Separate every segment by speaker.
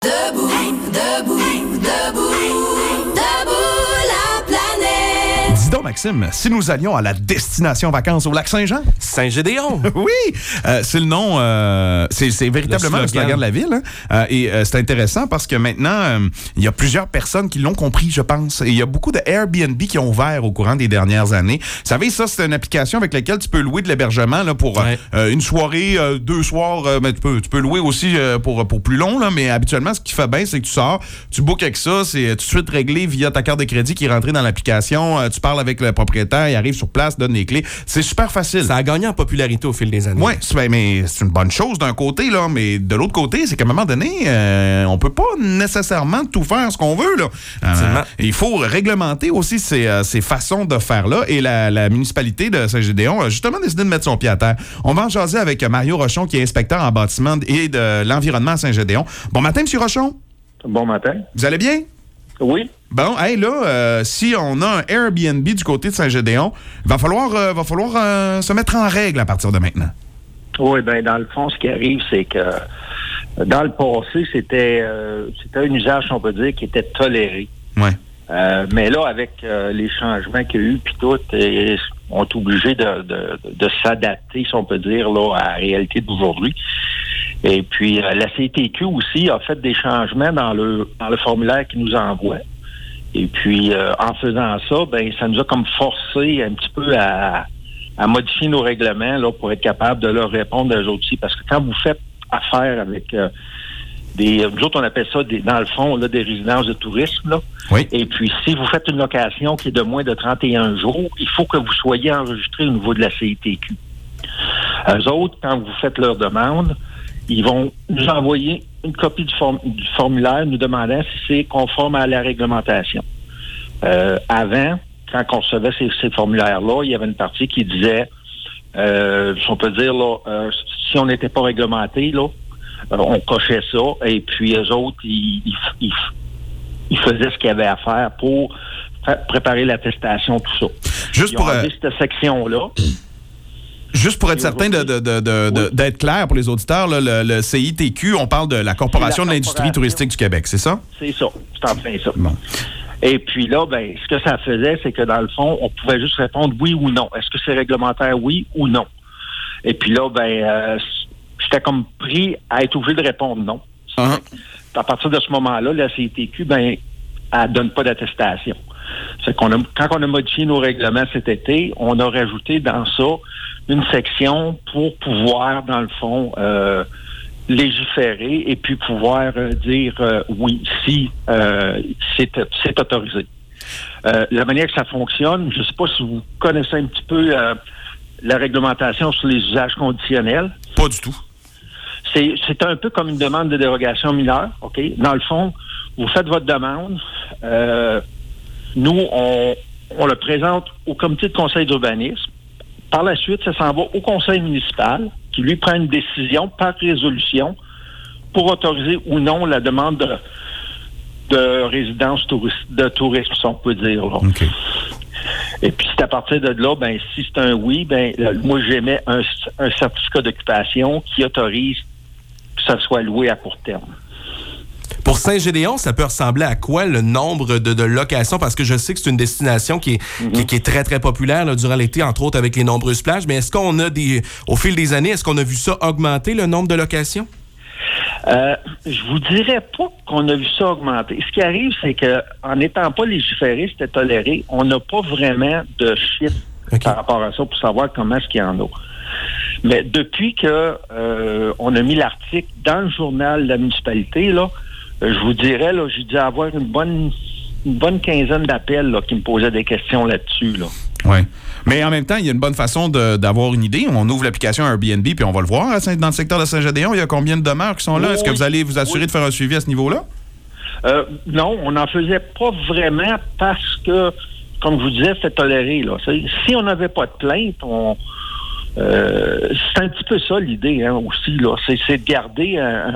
Speaker 1: Debout, debout, debout, debout la planète.
Speaker 2: Dis donc, Maxime, si nous allions à la destination vacances au lac Saint-Jean?
Speaker 3: Saint-Gédéon.
Speaker 2: Oui, c'est le nom, c'est véritablement le slogan de la ville. Hein? Et c'est intéressant parce que maintenant, il y a plusieurs personnes qui l'ont compris, je pense. Et il y a beaucoup de Airbnb qui ont ouvert au courant des dernières années. Vous savez, ça, c'est une application avec laquelle tu peux louer de l'hébergement là, pour une soirée, 2 soirs. Mais tu peux louer aussi pour plus long. Là, mais habituellement, ce qui fait bien, c'est que tu sors, tu bookes avec ça, c'est tout de suite réglé via ta carte de crédit qui est rentrée dans l'application. Tu parles avec le propriétaire, il arrive sur place, donne les clés. C'est super facile.
Speaker 3: Ça a gagné en popularité au fil des années.
Speaker 2: Oui, mais c'est une bonne chose d'un côté, là, mais de l'autre côté, c'est qu'à un moment donné, on peut pas nécessairement tout faire ce qu'on veut. Là. Il faut réglementer aussi ces façons de faire-là. Et la municipalité de Saint-Gédéon a justement décidé de mettre son pied à terre. On va en jaser avec Mario Rochon, qui est inspecteur en bâtiment et de l'environnement à Saint-Gédéon. Bon matin, M. Rochon.
Speaker 4: Bon matin.
Speaker 2: Vous allez bien?
Speaker 4: Oui.
Speaker 2: Bon, hey, là, si on a un Airbnb du côté de Saint-Gédéon, il va falloir se mettre en règle à partir de maintenant.
Speaker 4: Oui, bien, dans le fond, ce qui arrive, c'est que dans le passé, c'était un usage, on peut dire, qui était toléré.
Speaker 2: Oui.
Speaker 4: Mais là, avec les changements qu'il y a eu, puis tout, on est obligé de s'adapter, si on peut dire, là, à la réalité d'aujourd'hui. Et puis, la CTQ aussi a fait des changements dans le formulaire qu'ils nous envoie. Et puis, en faisant ça, ben ça nous a comme forcé un petit peu à modifier nos règlements là, pour être capable de leur répondre eux aussi. Parce que quand vous faites affaire avec nous autres, on appelle ça, dans le fond, là, des résidences de tourisme. Là.
Speaker 2: Oui.
Speaker 4: Et puis, si vous faites une location qui est de moins de 31 jours, il faut que vous soyez enregistré au niveau de la CTQ. Eux autres, quand vous faites leur demande, ils vont nous envoyer une copie du formulaire nous demandant si c'est conforme à la réglementation. Avant, quand on recevait ces formulaires-là, il y avait une partie qui disait, si on peut dire, là, si on n'était pas réglementé, là, on cochait ça, et puis eux autres, ils faisaient ce qu'il y avait à faire pour préparer l'attestation, tout ça.
Speaker 2: Juste pour
Speaker 4: cette section-là.
Speaker 2: Juste pour être certain d'être clair pour les auditeurs, là, le CITQ, on parle de la Corporation de l'industrie touristique du Québec, c'est ça?
Speaker 4: C'est ça, c'est en plein ça.
Speaker 2: Bon.
Speaker 4: Et puis là, ben, ce que ça faisait, c'est que dans le fond, on pouvait juste répondre oui ou non. Est-ce que c'est réglementaire, oui ou non? Et puis là, ben, j'étais comme pris à être obligé de répondre non. À partir de ce moment-là, la CITQ, ben, elle donne pas d'attestation. C'est quand on a modifié nos règlements cet été, on a rajouté dans ça une section pour pouvoir, dans le fond, légiférer et puis pouvoir dire oui, si c'est autorisé. La manière que ça fonctionne, je ne sais pas si vous connaissez un petit peu la réglementation sur les usages conditionnels.
Speaker 2: Pas du tout.
Speaker 4: C'est un peu comme une demande de dérogation mineure, OK? Dans le fond, vous faites votre demande. Nous, on le présente au comité de conseil d'urbanisme. Par la suite, ça s'en va au conseil municipal qui, lui, prend une décision par résolution pour autoriser ou non la demande de résidence de tourisme, si on peut dire. Là.
Speaker 2: Okay.
Speaker 4: Et puis, c'est à partir de là, ben, si c'est un oui, ben, moi, j'émets un certificat d'occupation qui autorise que ça soit loué à court terme.
Speaker 3: Pour Saint-Gédéon, ça peut ressembler à quoi le nombre de locations? Parce que je sais que c'est une destination qui est très, très populaire là, durant l'été, entre autres avec les nombreuses plages. Mais est-ce qu'on a au fil des années, est-ce qu'on a vu ça augmenter, le nombre de locations?
Speaker 4: Je vous dirais pas qu'on a vu ça augmenter. Ce qui arrive, c'est que en n'étant pas légiféré, c'était toléré, on n'a pas vraiment de chiffres par rapport à ça pour savoir comment est-ce qu'il y en a. Mais depuis que on a mis l'article dans le journal de la municipalité, là, je vous dirais, là, j'ai dû avoir une bonne quinzaine d'appels là, qui me posaient des questions là-dessus. Là.
Speaker 2: Oui. Mais en même temps, il y a une bonne façon d'avoir une idée. On ouvre l'application Airbnb puis on va le voir. Dans le secteur de Saint-Gédéon, il y a combien de demeures qui sont là? Est-ce que vous allez vous assurer de faire un suivi à ce niveau-là?
Speaker 4: Non, on n'en faisait pas vraiment parce que, comme je vous disais, c'était toléré. Là. Si on n'avait pas de plainte, c'est un petit peu ça l'idée aussi. Là. C'est de garder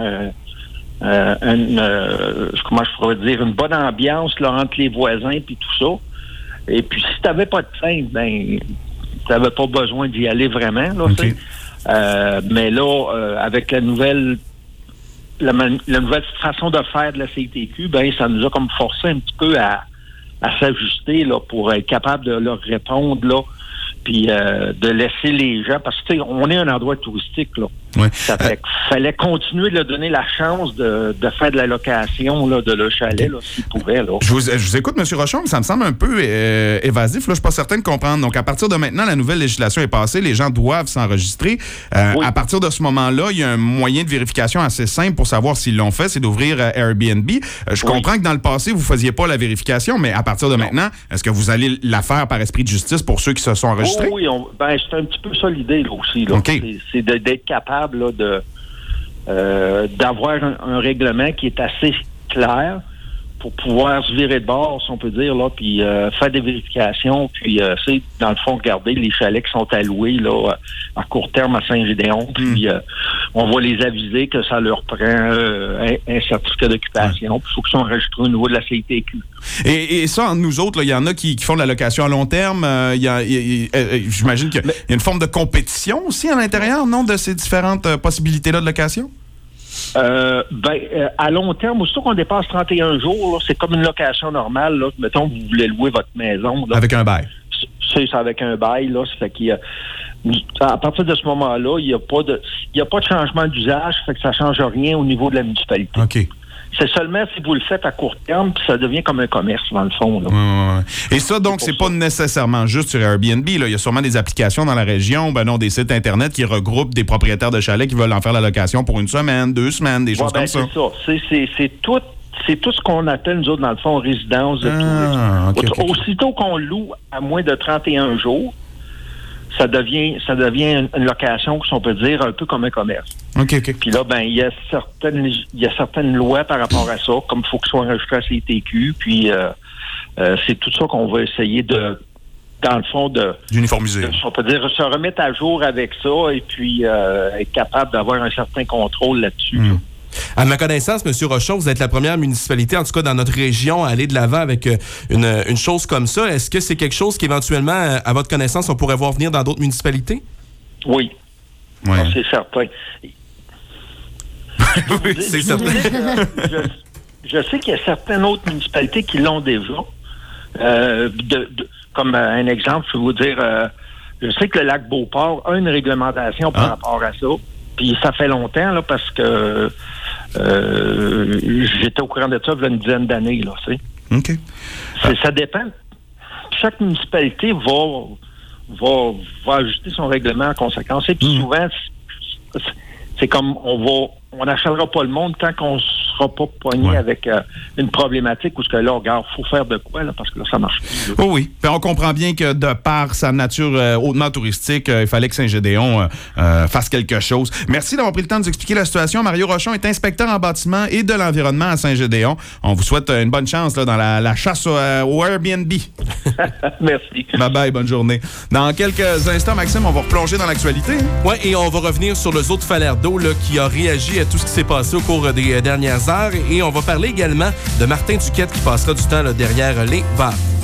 Speaker 4: comment je pourrais dire, une bonne ambiance là, entre les voisins et tout ça. Et puis, si tu n'avais pas de plainte, ben, tu n'avais pas besoin d'y aller vraiment. Là,
Speaker 2: okay.
Speaker 4: Mais là, avec la nouvelle la nouvelle façon de faire de la CITQ, ben ça nous a comme forcé un petit peu à s'ajuster là pour être capable de leur répondre là, puis de laisser les gens, parce que on est un endroit touristique là.
Speaker 2: Ouais.
Speaker 4: Ça fait qu'il fallait continuer de leur donner la chance de faire de la location là, de leur chalet là, s'ils pouvaient. Là.
Speaker 2: Je vous écoute, M. Rochon, mais ça me semble un peu évasif. Là, je suis pas certain de comprendre. Donc, à partir de maintenant, la nouvelle législation est passée. Les gens doivent s'enregistrer.
Speaker 4: Oui.
Speaker 2: À partir de ce moment-là, il y a un moyen de vérification assez simple pour savoir s'ils l'ont fait, c'est d'ouvrir Airbnb. Je comprends que dans le passé, vous faisiez pas la vérification, mais à partir de maintenant, est-ce que vous allez la faire par esprit de justice pour ceux qui se sont enregistrés?
Speaker 4: Oui, c'est un petit peu ça l'idée là, aussi. Là.
Speaker 2: Okay.
Speaker 4: C'est d'être capable là, d'avoir un règlement qui est assez clair pour pouvoir se virer de bord, si on peut dire, là, puis faire des vérifications, puis c'est dans le fond regarder les chalets qui sont alloués là à court terme à Saint-Gédéon, puis on va les aviser que ça leur prend un certificat d'occupation, puis il faut qu'ils soient enregistrés au niveau de la CITQ.
Speaker 2: Et ça, entre nous autres, il y en a qui font de la location à long terme. J'imagine qu'il y a une forme de compétition aussi à l'intérieur, non, de ces différentes possibilités-là de location?
Speaker 4: À long terme, aussitôt qu'on dépasse 31 jours, là, c'est comme une location normale. Là. Mettons, vous voulez louer votre maison. Là,
Speaker 2: avec un bail.
Speaker 4: C'est avec un bail. Là, ça fait qu'il y a, à partir de ce moment-là, il n'y a pas de changement d'usage. Ça fait que ça ne change rien au niveau de la municipalité.
Speaker 2: OK.
Speaker 4: C'est seulement si vous le faites à court terme, puis ça devient comme un commerce, dans le fond. Là.
Speaker 2: Ouais. Et ça, donc, c'est pas nécessairement juste sur Airbnb. Là. Il y a sûrement des applications dans la région, des sites Internet qui regroupent des propriétaires de chalets qui veulent en faire la location pour 1 semaine, 2 semaines, des choses comme ça.
Speaker 4: C'est ça. C'est tout ce qu'on appelle, nous autres, dans le fond, résidence de tourisme.
Speaker 2: Okay.
Speaker 4: Aussitôt qu'on loue à moins de 31 jours, ça devient une location, si on peut dire, un peu comme un commerce.
Speaker 2: OK.
Speaker 4: Puis là, il y a certaines lois par rapport à ça, comme il faut que ce soit enregistré à CITQ, puis c'est tout ça qu'on va essayer dans le fond,
Speaker 2: d'uniformiser.
Speaker 4: On peut dire, se remettre à jour avec ça, et puis être capable d'avoir un certain contrôle là-dessus. Là.
Speaker 3: À ma connaissance, M. Rochon, vous êtes la première municipalité, en tout cas dans notre région, à aller de l'avant avec une chose comme ça. Est-ce que c'est quelque chose qu'éventuellement, à votre connaissance, on pourrait voir venir dans d'autres municipalités?
Speaker 4: Oui.
Speaker 2: Ouais.
Speaker 4: C'est certain.
Speaker 3: Oui, c'est certain.
Speaker 4: Je sais qu'il y a certaines autres municipalités qui l'ont déjà. Comme un exemple, je vais vous dire, je sais que le lac Beauport a une réglementation par rapport à ça. Puis ça fait longtemps, là, parce que j'étais au courant de ça il y a une dizaine d'années, là, tu sais.
Speaker 2: OK.
Speaker 4: Ça dépend. Chaque municipalité va ajuster son règlement en conséquence. Et puis souvent, c'est comme on n'achètera pas le monde tant qu'on ne sera pas pogné avec une problématique où ce que là, regarde, il faut faire de quoi, là, parce que là, ça marche plus.
Speaker 2: Oh oui. Puis on comprend bien que de par sa nature hautement touristique, il fallait que Saint-Gédéon fasse quelque chose. Merci d'avoir pris le temps de nous expliquer la situation. Mario Rochon est inspecteur en bâtiment et de l'environnement à Saint-Gédéon. On vous souhaite une bonne chance là, dans la chasse au Airbnb.
Speaker 4: Merci.
Speaker 2: Bye-bye, bonne journée. Dans quelques instants, Maxime, on va replonger dans l'actualité.
Speaker 3: Oui, et on va revenir sur le zoo de Falardeau là, qui a réagi à tout ce qui s'est passé au cours des dernières heures. Et on va parler également de Martin Duquette qui passera du temps là, derrière les barres.